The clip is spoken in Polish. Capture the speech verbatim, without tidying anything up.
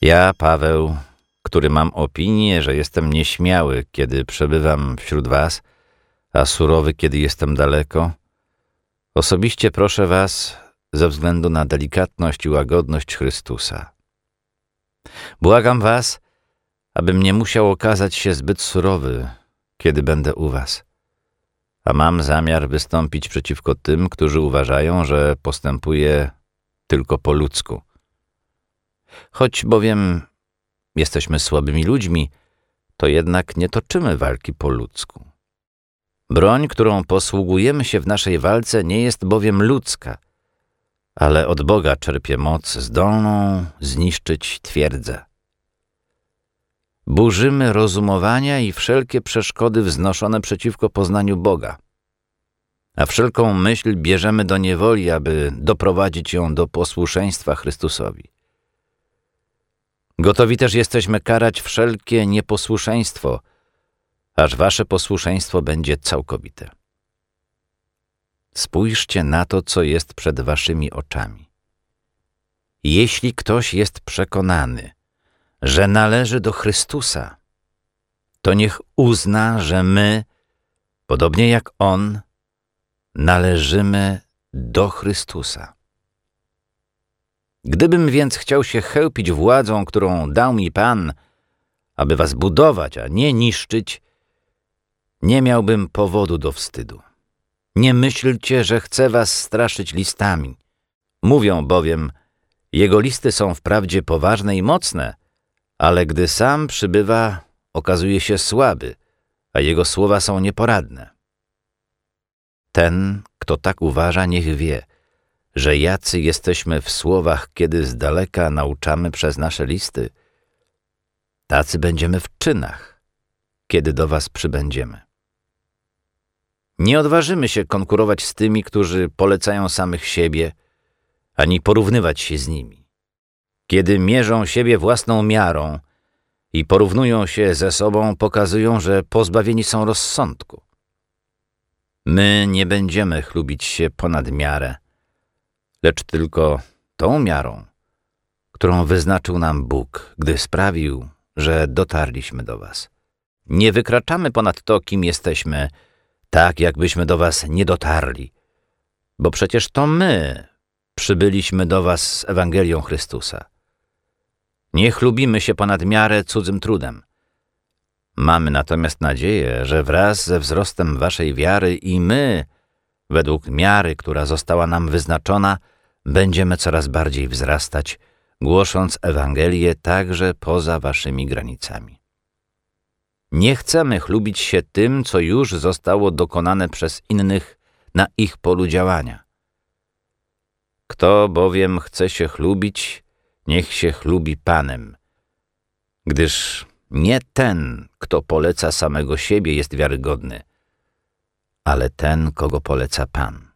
Ja, Paweł, który mam opinię, że jestem nieśmiały, kiedy przebywam wśród was, a surowy, kiedy jestem daleko, osobiście proszę was ze względu na delikatność i łagodność Chrystusa. Błagam was, abym nie musiał okazać się zbyt surowy, kiedy będę u was, a mam zamiar wystąpić przeciwko tym, którzy uważają, że postępuję tylko po ludzku. Choć bowiem jesteśmy słabymi ludźmi, to jednak nie toczymy walki po ludzku. Broń, którą posługujemy się w naszej walce, nie jest bowiem ludzka, ale od Boga czerpie moc zdolną zniszczyć twierdzę. Burzymy rozumowania i wszelkie przeszkody wznoszone przeciwko poznaniu Boga, a wszelką myśl bierzemy do niewoli, aby doprowadzić ją do posłuszeństwa Chrystusowi. Gotowi też jesteśmy karać wszelkie nieposłuszeństwo, aż wasze posłuszeństwo będzie całkowite. Spójrzcie na to, co jest przed waszymi oczami. Jeśli ktoś jest przekonany, że należy do Chrystusa, to niech uzna, że my, podobnie jak On, należymy do Chrystusa. Gdybym więc chciał się chełpić władzą, którą dał mi Pan, aby was budować, a nie niszczyć, nie miałbym powodu do wstydu. Nie myślcie, że chcę was straszyć listami. Mówią bowiem, jego listy są wprawdzie poważne i mocne, ale gdy sam przybywa, okazuje się słaby, a jego słowa są nieporadne. Ten, kto tak uważa, niech wie, że jacy jesteśmy w słowach, kiedy z daleka nauczamy przez nasze listy, tacy będziemy w czynach, kiedy do was przybędziemy. Nie odważymy się konkurować z tymi, którzy polecają samych siebie, ani porównywać się z nimi. Kiedy mierzą siebie własną miarą i porównują się ze sobą, pokazują, że pozbawieni są rozsądku. My nie będziemy chlubić się ponad miarę, lecz tylko tą miarą, którą wyznaczył nam Bóg, gdy sprawił, że dotarliśmy do was. Nie wykraczamy ponad to, kim jesteśmy, tak jakbyśmy do was nie dotarli, bo przecież to my przybyliśmy do was z Ewangelią Chrystusa. Nie chlubimy się ponad miarę cudzym trudem. Mamy natomiast nadzieję, że wraz ze wzrostem waszej wiary i my, według miary, która została nam wyznaczona, będziemy coraz bardziej wzrastać, głosząc Ewangelię także poza waszymi granicami. Nie chcemy chlubić się tym, co już zostało dokonane przez innych na ich polu działania. Kto bowiem chce się chlubić, niech się chlubi Panem, gdyż nie ten, kto poleca samego siebie, jest wiarygodny, ale ten, kogo poleca Pan.